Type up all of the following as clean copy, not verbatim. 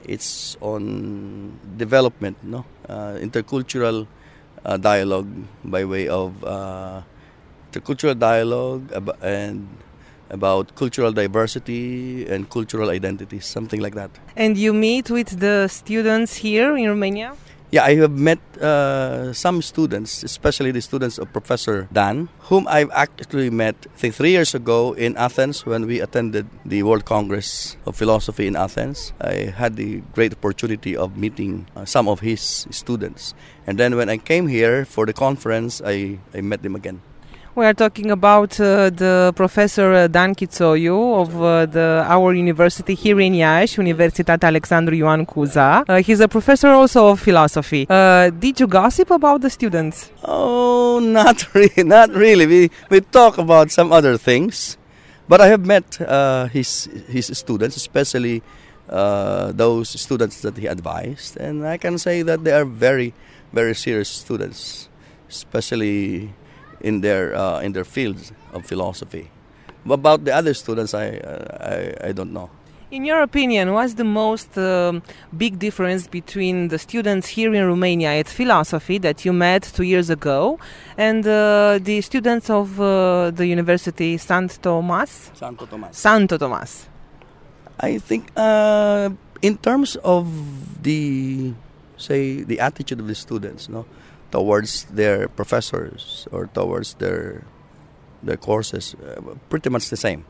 It's on development, no, intercultural dialogue by way of intercultural dialogue and about cultural diversity and cultural identity, something like that. And you meet with the students here in Romania? Yeah, I have met some students, especially the students of Professor Dan, whom I've actually met, I think, 3 years ago in Athens when we attended the World Congress of Philosophy in Athens. I had the great opportunity of meeting some of his students. And then when I came here for the conference, I met them again. We are talking about the Professor Dan Chițoiu of our university here in Iași, Universitatea Alexandru Ioan Cuza. He's a professor also of philosophy. Did you gossip about the students? Oh, not really. Not really. We talk about some other things, but I have met his students, especially those students that he advised, and I can say that they are very, very serious students, especially in their fields of philosophy. About the other students, I don't know. In your opinion, what's the most big difference between the students here in Romania at philosophy that you met 2 years ago and the students of the University Santo Tomas? I think in terms of the attitude of the students, no, towards their professors or towards their courses, pretty much the same.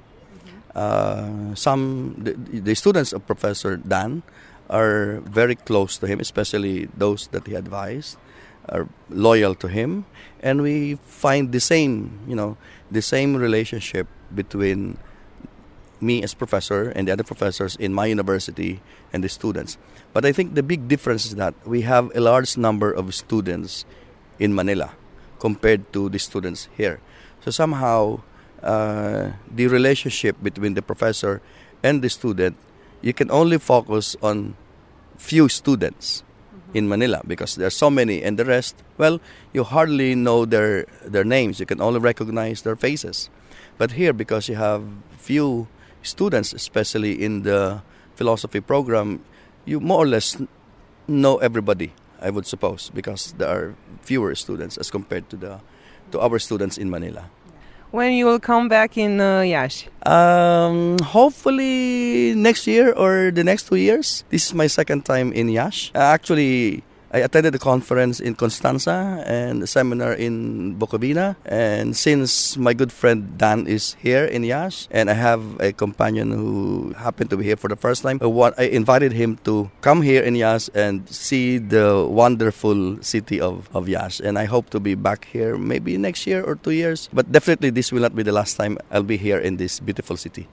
The students of Professor Dan are very close to him, especially those that he advised, are loyal to him, and we find the same relationship between me as professor and the other professors in my university and the students. But I think the big difference is that we have a large number of students in Manila compared to the students here. So somehow the relationship between the professor and the student, you can only focus on few students in Manila because there are so many, and the rest, well, you hardly know their names. You can only recognize their faces. But here, because you have few students, especially in the philosophy program, you more or less know everybody, I would suppose, because there are fewer students as compared to our students in Manila. When you will come back in Iași? Hopefully next year or the next 2 years. This is my second time in Iași. Actually, I attended a conference in Constanța and a seminar in Bukovina. And since my good friend Dan is here in Iași, and I have a companion who happened to be here for the first time, I invited him to come here in Iași and see the wonderful city of Iași. And I hope to be back here maybe next year or 2 years. But definitely this will not be the last time I'll be here in this beautiful city.